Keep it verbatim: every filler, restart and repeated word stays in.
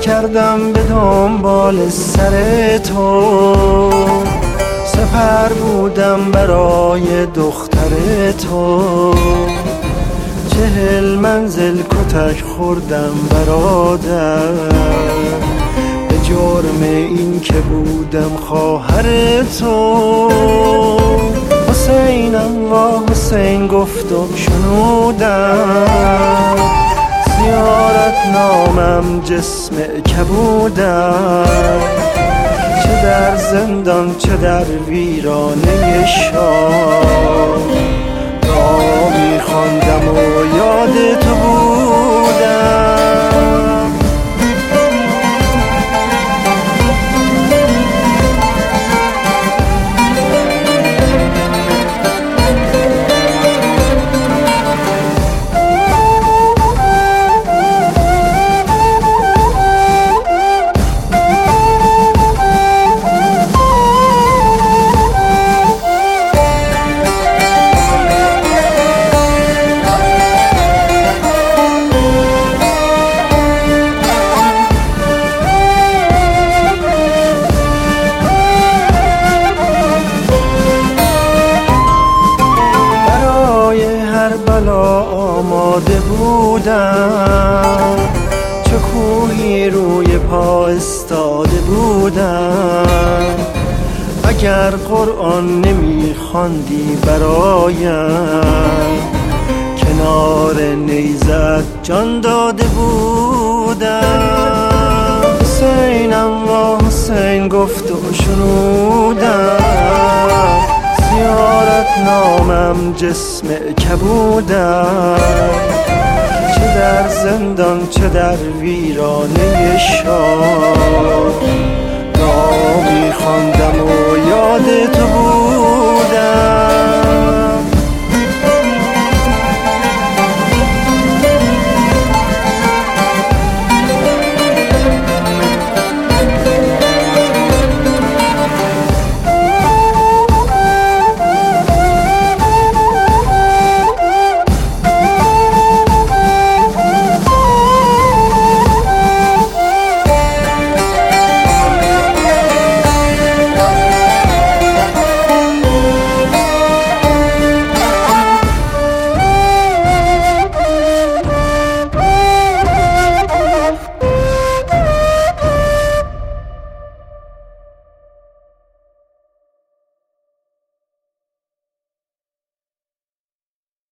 کردم به دنبال سر تو، سپر بودم برای دختر تو. چهل منزل کتک خوردم برادر، به جرم این که بودم خواهر تو. حسینم و حسین گفتم شنودم، زیارت نامم جسم کبودم. چه در زندان چه در ویرانه شاه، دعا می‌خواندم و یاد تو بودم. بلا آماده بودم، چه کوهی روی پا استاده بودم. اگر قرآن نمیخواندی برایم، کنار نیزت جان داده بودم. حسینم و حسین گفت و شنودم، زیارت نامم جسم کبودم. چه در زندان چه در ویرانه شاه، دعا می‌خواندم و یاد تو بود.